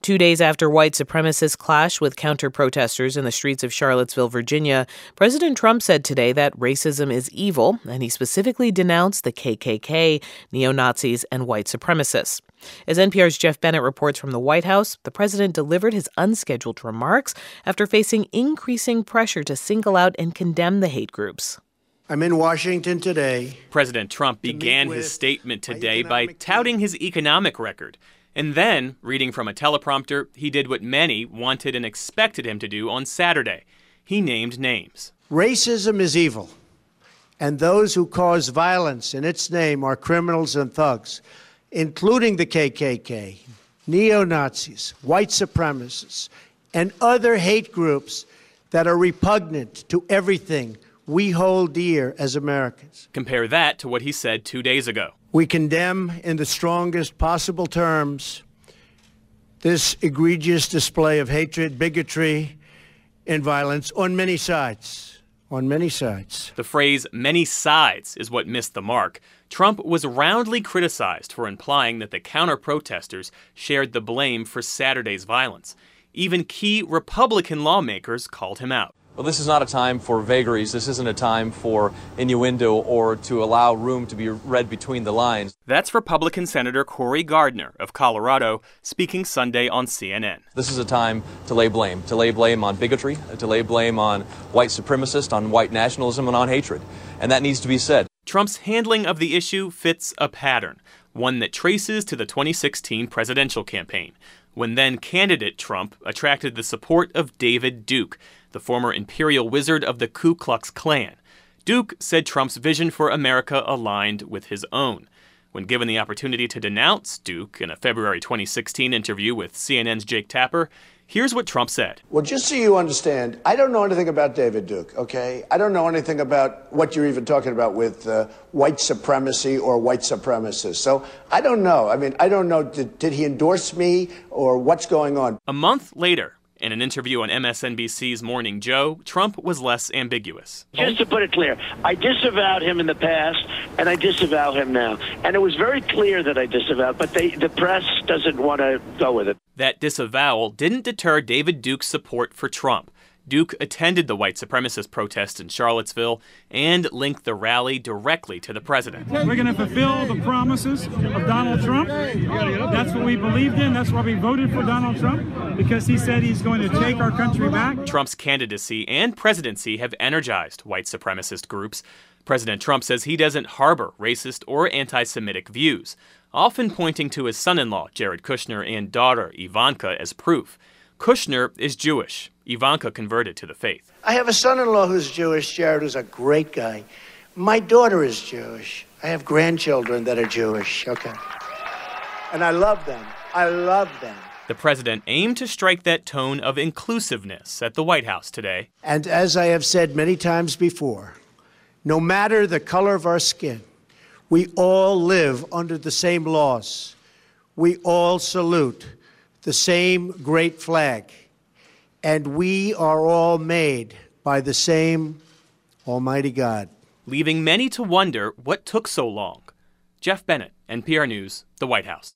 2 days after white supremacists clashed with counter-protesters in the streets of Charlottesville, Virginia, President Trump said today that racism is evil, and he specifically denounced the KKK, neo-Nazis, and white supremacists. As NPR's Jeff Bennett reports from the White House, the president delivered his unscheduled remarks after facing increasing pressure to single out and condemn the hate groups. I'm in Washington today. President Trump began his statement today by touting his economic record. And then, reading from a teleprompter, he did what many wanted and expected him to do on Saturday. He named names. Racism is evil, and those who cause violence in its name are criminals and thugs, including the KKK, neo-Nazis, white supremacists, and other hate groups that are repugnant to everything we hold dear as Americans. Compare that to what he said 2 days ago. We condemn in the strongest possible terms this egregious display of hatred, bigotry, and violence on many sides. On many sides. The phrase many sides is what missed the mark. Trump was roundly criticized for implying that the counter-protesters shared the blame for Saturday's violence. Even key Republican lawmakers called him out. Well, this is not a time for vagaries. This isn't a time for innuendo or to allow room to be read between the lines. That's Republican Senator Cory Gardner of Colorado speaking Sunday on CNN. This is a time to lay blame on bigotry, to lay blame on white supremacists, on white nationalism, and on hatred. And that needs to be said. Trump's handling of the issue fits a pattern, one that traces to the 2016 presidential campaign, when then-candidate Trump attracted the support of David Duke, the former imperial wizard of the Ku Klux Klan. Duke said Trump's vision for America aligned with his own. When given the opportunity to denounce Duke in a February 2016 interview with CNN's Jake Tapper, here's what Trump said. Well, just so you understand, I don't know anything about David Duke, okay? I don't know anything about what you're even talking about with white supremacy or white supremacists. So I don't know. I don't know, did he endorse me or what's going on? A month later, in an interview on MSNBC's Morning Joe, Trump was less ambiguous. Just to put it clear, I disavowed him in the past, and I disavow him now. And it was very clear that I disavowed, but the press doesn't want to go with it. That disavowal didn't deter David Duke's support for Trump. Duke attended the white supremacist protest in Charlottesville and linked the rally directly to the president. We're going to fulfill the promises of Donald Trump. That's what we believed in. That's why we voted for Donald Trump, because he said he's going to take our country back. Trump's candidacy and presidency have energized white supremacist groups. President Trump says he doesn't harbor racist or anti-Semitic views, often pointing to his son-in-law, Jared Kushner, and daughter, Ivanka, as proof. Kushner is Jewish. Ivanka converted to the faith. I have a son-in-law who's Jewish. Jared is a great guy. My daughter is Jewish. I have grandchildren that are Jewish, okay? And I love them. I love them. The president aimed to strike that tone of inclusiveness at the White House today. And as I have said many times before, no matter the color of our skin, we all live under the same laws. We all salute the same great flag. And we are all made by the same Almighty God. Leaving many to wonder what took so long. Jeff Bennett, NPR News, the White House.